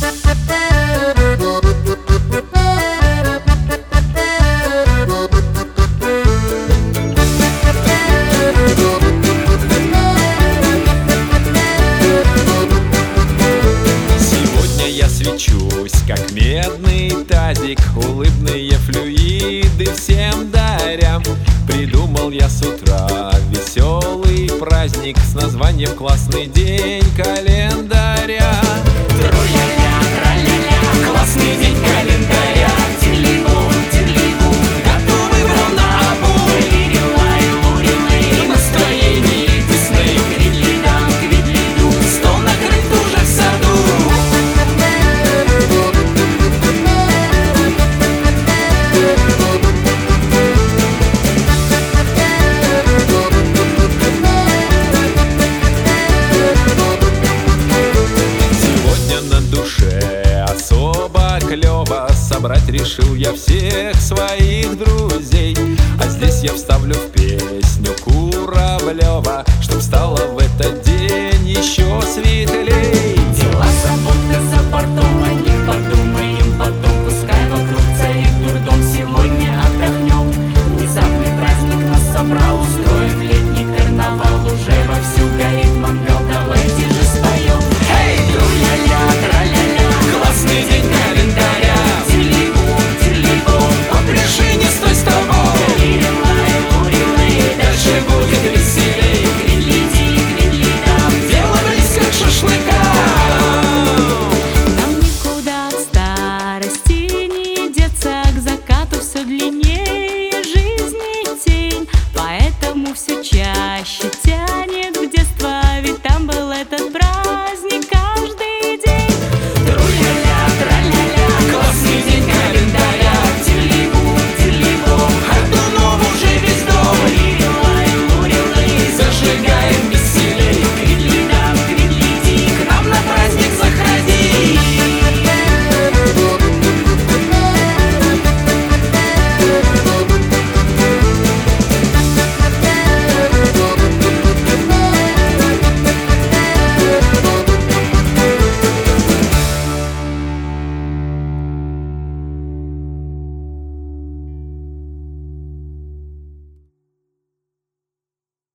Свечусь, как медный тазик, улыбные флюиды всем даря. Придумал я с утра веселый праздник с названием «Классный день календаря». Тро-ля-ля, тра-ля-ля, классный день календаря. Тили-бум, тили-бум, готовы в равнообой. Лири-лай, настроение весны. Квидли-дам, квидли-ду, стол накрыт уже в саду. Особо клёво собрать решил я всех своих друзей. А здесь я встал